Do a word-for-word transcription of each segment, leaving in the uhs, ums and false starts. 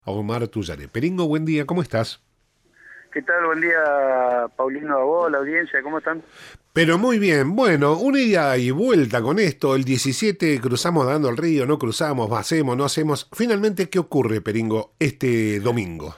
Omar Tuyare. Peringo, buen día, ¿cómo estás? ¿Qué tal? Buen día, Paulino, a vos, la audiencia, ¿cómo están? Pero muy bien, bueno, una ida y vuelta con esto, el diecisiete cruzamos dando el río, no cruzamos, hacemos, no hacemos. Finalmente, ¿qué ocurre, Peringo, este domingo?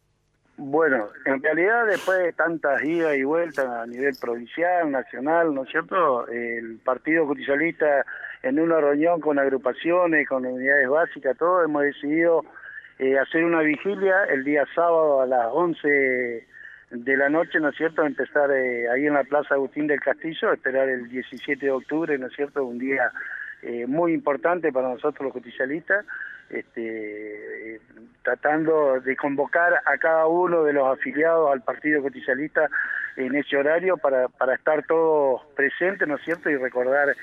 Bueno, en realidad después de tantas idas y vueltas a nivel provincial, nacional, ¿no es cierto? El Partido Justicialista, en una reunión con agrupaciones, con unidades básicas, todos hemos decidido eh, hacer una vigilia el día sábado a las once de la noche, ¿no es cierto?, empezar eh, ahí en la Plaza Agustín del Castillo, esperar el diecisiete de octubre, ¿no es cierto?, un día eh, muy importante para nosotros los justicialistas, este, eh, tratando de convocar a cada uno de los afiliados al Partido Justicialista en ese horario para, para estar todos presentes, ¿no es cierto?, y recordar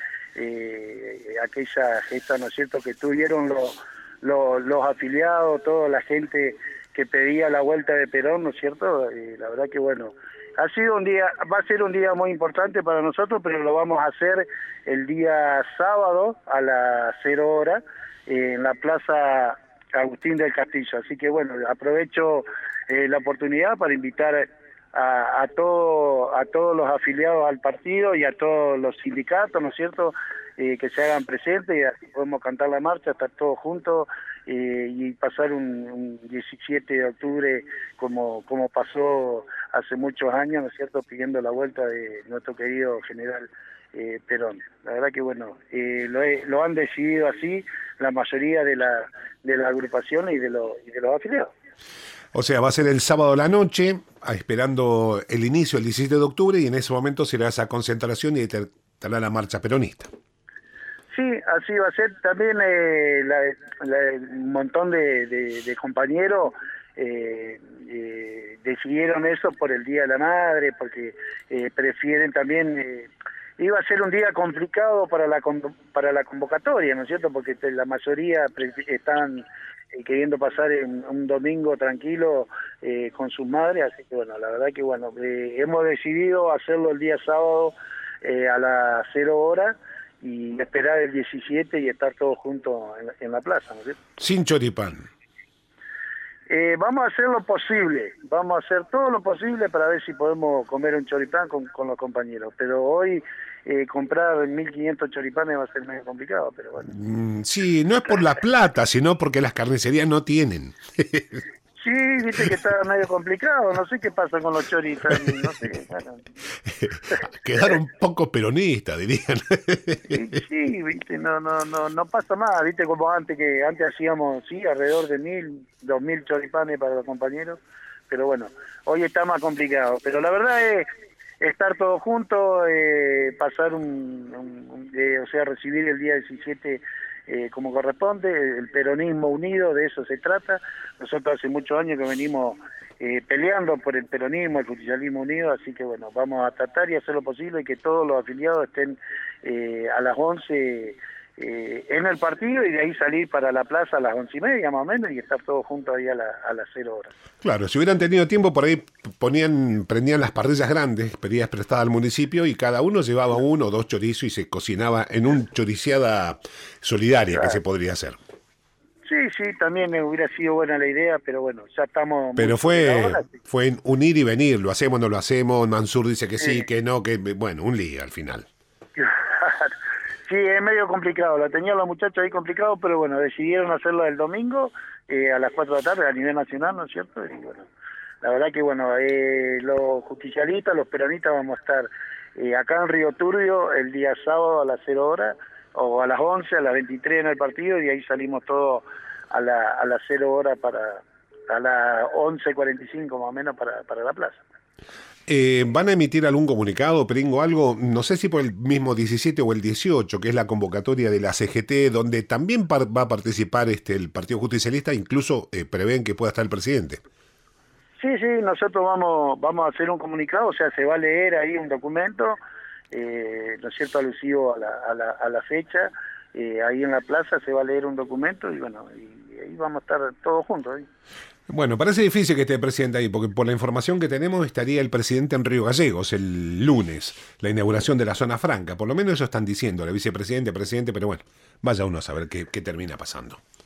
eh, aquella gesta, ¿no es cierto?, que tuvieron los, los, los afiliados, toda la gente que pedía la vuelta de Perón, ¿no es cierto? Eh, la verdad que bueno, ha sido un día, va a ser un día muy importante para nosotros, pero lo vamos a hacer el día sábado a las cero horas eh, en la Plaza Agustín del Castillo. Así que bueno, aprovecho eh, la oportunidad para invitar a, a, todo, a todos los afiliados al partido y a todos los sindicatos, ¿no es cierto?, eh, que se hagan presentes y así podemos cantar la marcha, estar todos juntos eh, y pasar un, un diecisiete de octubre como, como pasó hace muchos años, ¿no es cierto?, pidiendo la vuelta de nuestro querido general eh, Perón. La verdad que bueno, eh, lo, he, lo han decidido así la mayoría de la de las agrupaciones y de los, y de los afiliados. O sea, va a ser el sábado a la noche, esperando el inicio el diecisiete de octubre, y en ese momento será esa concentración y estará la marcha peronista. Sí, así va a ser. También eh, la, la, un montón de, de, de compañeros eh, eh, decidieron eso por el Día de la Madre, porque eh, prefieren también... Eh, iba a ser un día complicado para la para la convocatoria, ¿no es cierto?, porque la mayoría están eh, queriendo pasar en un domingo tranquilo eh, con sus madres, así que bueno, la verdad que bueno, eh, hemos decidido hacerlo el día sábado eh, a las cero horas, y esperar el diecisiete y estar todos juntos en la, en la plaza, ¿no es cierto? Sin choripán. Eh, vamos a hacer lo posible, vamos a hacer todo lo posible para ver si podemos comer un choripán con, con los compañeros, pero hoy eh, comprar mil quinientos choripanes va a ser medio complicado, pero bueno. Mm, sí, no es por la plata, sino porque las carnicerías no tienen. Sí, viste que está medio complicado, no sé qué pasa con los chorizos, no sé. Bueno. Quedaron poco peronistas, dirían. Sí, sí, viste, no, no, no, no pasa más, viste, como antes, que antes hacíamos, sí, alrededor de mil, dos mil choripanes para los compañeros, pero bueno, hoy está más complicado, pero la verdad es estar todos juntos, eh, pasar un, un, un eh, o sea, recibir el día diecisiete Eh, como corresponde, el peronismo unido, de eso se trata. Nosotros hace muchos años que venimos eh, peleando por el peronismo, el justicialismo unido, así que bueno, vamos a tratar y hacer lo posible y que todos los afiliados estén eh, a las once eh, en el partido, y de ahí salir para la plaza a las once y media más o menos y estar todos juntos ahí a, la, a las cero horas. Claro, si hubieran tenido tiempo, por ahí ponían, prendían las parrillas grandes, pedías prestada al municipio, y cada uno llevaba uno o dos chorizos y se cocinaba en un choriciada solidaria, claro, que se podría hacer. Sí, sí, también hubiera sido buena la idea, pero bueno, ya estamos... Pero fue ahora, sí. fue unir y venir, lo hacemos, no lo hacemos, Mansur dice que sí, sí, que no, que bueno, un lío al final. Sí, es medio complicado, la tenían los muchachos ahí complicado, pero bueno, decidieron hacerlo el domingo eh, a las cuatro de la tarde a nivel nacional, ¿no es cierto? Y bueno, la verdad que bueno, eh, los justicialistas, los peronistas vamos a estar eh, acá en Río Turbio el día sábado a las cero horas, o a las once, a las veintitrés en el partido, y ahí salimos todos a la a las cero horas para, a las once cuarenta y cinco más o menos para, para la plaza. Eh, ¿Van a emitir algún comunicado, Peringo, algo? No sé si por el mismo diecisiete o el dieciocho, que es la convocatoria de la C G T, donde también par va a participar este el Partido Justicialista, incluso eh, prevén que pueda estar el presidente. Sí, sí, nosotros vamos vamos a hacer un comunicado, o sea, se va a leer ahí un documento, eh, ¿no es cierto?, alusivo a la, a la, a la fecha, eh, ahí en la plaza se va a leer un documento y bueno, y, y ahí vamos a estar todos juntos ahí. Bueno, parece difícil que esté el presidente ahí, porque por la información que tenemos estaría el presidente en Río Gallegos el lunes, la inauguración de la zona franca, por lo menos eso están diciendo, la vicepresidente, presidente, pero bueno, vaya uno a saber qué, qué termina pasando.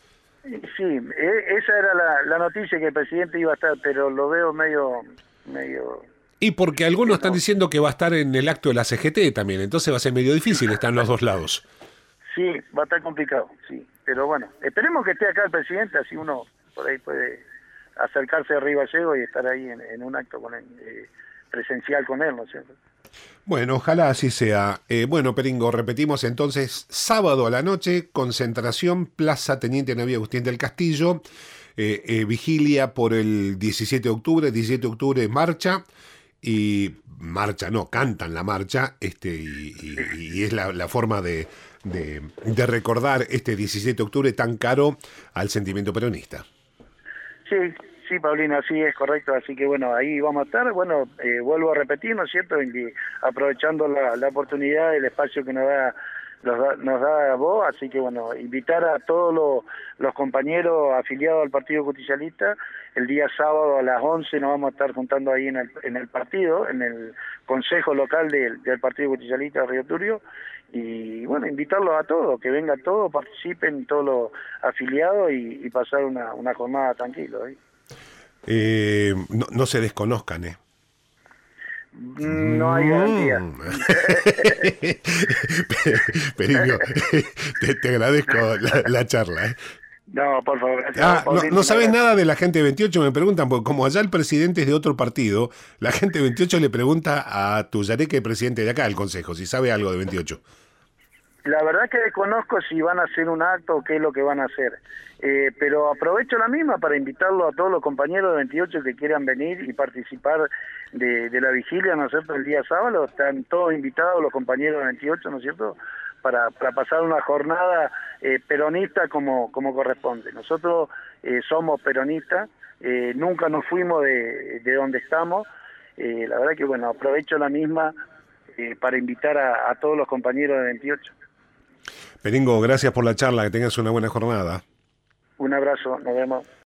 Sí, e- esa era la, la noticia, que el presidente iba a estar, pero lo veo medio, medio, Y porque que algunos están no. diciendo que va a estar en el acto de la C G T también, entonces va a ser medio difícil estar en los dos lados. Sí, va a estar complicado, sí. Pero bueno, esperemos que esté acá el presidente, así uno por ahí puede acercarse a Río Gallego y estar ahí en, en un acto con él, eh, presencial con él, ¿no es cierto? Bueno, ojalá así sea. Eh, bueno, Peringo, repetimos entonces, sábado a la noche, concentración, Plaza Teniente Navío Agustín del Castillo, eh, eh, vigilia por el diecisiete de octubre, diecisiete de octubre marcha, y marcha, no, cantan la marcha, este, y, y- y es la, la forma de, de, de recordar este diecisiete de octubre tan caro al sentimiento peronista. Sí, sí, Paulino, sí, es correcto. Así que bueno, ahí vamos a estar. Bueno, eh, vuelvo a repetir, ¿no es cierto? En que aprovechando la, la oportunidad, el espacio que nos da, nos da, nos da vos, así que bueno, invitar a todos los, los compañeros afiliados al Partido Justicialista. El día sábado a las once nos vamos a estar juntando ahí en el, en el partido, en el consejo local del, del Partido Justicialista de Río Turbio. Y bueno, invitarlos a todos, que vengan todos, participen todos los afiliados y, y pasar una, una jornada tranquilo, ¿eh? Eh, no, no se desconozcan, ¿eh? No hay garantía. Mm. Perillo, te, te agradezco la, la charla. ¿eh? No, por favor, gracias a vos, Ah, no, Paulino, no un sabes abrazo. nada de la gente de veintiocho, me preguntan, porque como allá el presidente es de otro partido, la gente de veintiocho le pregunta a Tuyareque, presidente de acá del Consejo, si sabe algo de veintiocho. La verdad que desconozco si van a hacer un acto o qué es lo que van a hacer, eh, pero aprovecho la misma para invitarlo a todos los compañeros de veintiocho que quieran venir y participar de, de la vigilia, ¿no es cierto?, el día sábado. Están todos invitados los compañeros de veintiocho, ¿no es cierto?, para, para pasar una jornada eh, peronista como, como corresponde. Nosotros eh, somos peronistas, eh, nunca nos fuimos de, de donde estamos. Eh, la verdad que, bueno, aprovecho la misma eh, para invitar a, a todos los compañeros de veintiocho. Peringo, gracias por la charla, que tengas una buena jornada. Un abrazo, nos vemos.